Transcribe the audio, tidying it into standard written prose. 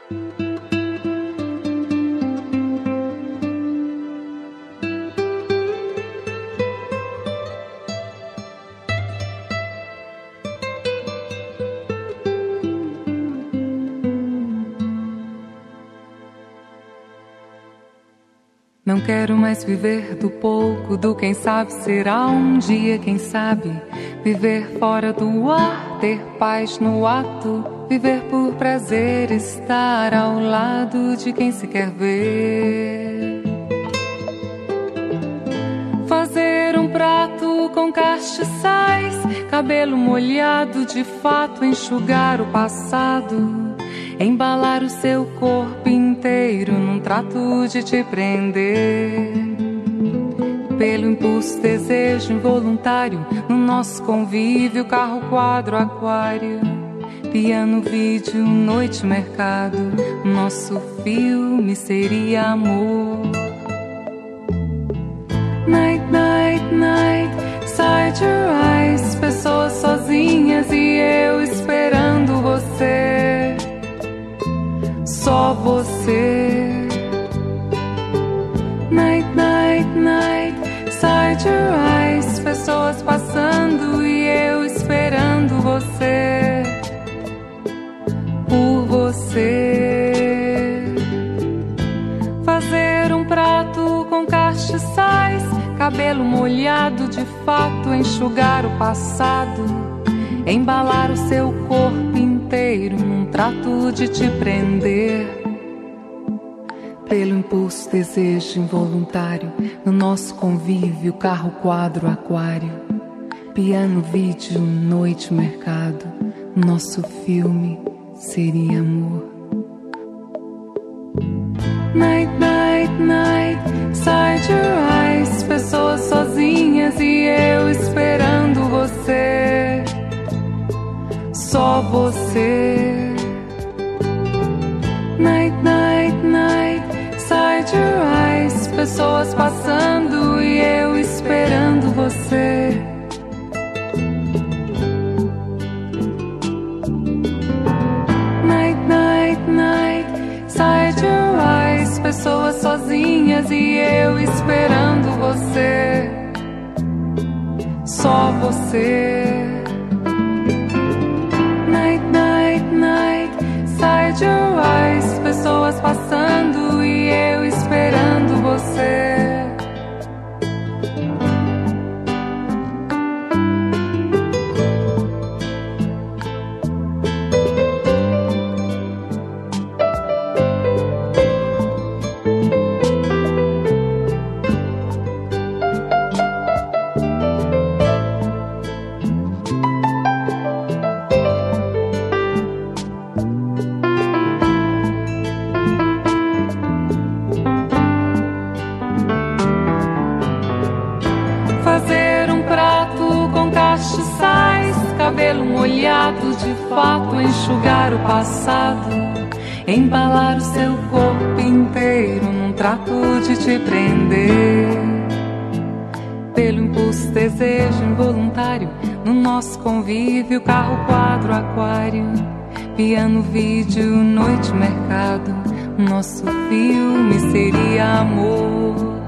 Não quero mais viver do pouco, do quem sabe será um dia, quem sabe. Viver fora do ar, ter paz no ato. Viver por prazer, estar ao lado de quem se quer ver. Fazer um prato com castiçais, cabelo molhado de fato, enxugar o passado. Embalar o seu corpo inteiro num trato de te prender. Pelo impulso, desejo involuntário, no nosso convívio, carro, quadro, aquário. Piano, vídeo, noite, mercado. Nosso filme seria amor. Night, night, night, side your eyes. Pessoas sozinhas e eu esperando você. Só você. Night, night, night, side your eyes. Pessoas passando e eu esperando você. Por você. Fazer um prato com castiçais, cabelo molhado de fato, enxugar o passado. Embalar o seu corpo inteiro num trato de te prender. Pelo impulso, desejo involuntário, no nosso convívio, carro, quadro, aquário. Piano, vídeo, noite, mercado. Nosso filme seria amor. Night, night, night, side your eyes. Pessoas sozinhas e eu esperando você. Só você. Night, night, night, side your eyes. Pessoas passando e eu esperando você. Night, night, night, side your eyes. Pessoas sozinhas e eu esperando você. Só você. Night, night, night, side your eyes. Pessoas passando e eu esperando você. Cabelo molhado de fato, enxugar o passado. Embalar o seu corpo inteiro num trato de te prender. Pelo impulso, desejo involuntário, no nosso convívio, carro, quadro, aquário. Piano, vídeo, noite, mercado. Nosso filme seria amor.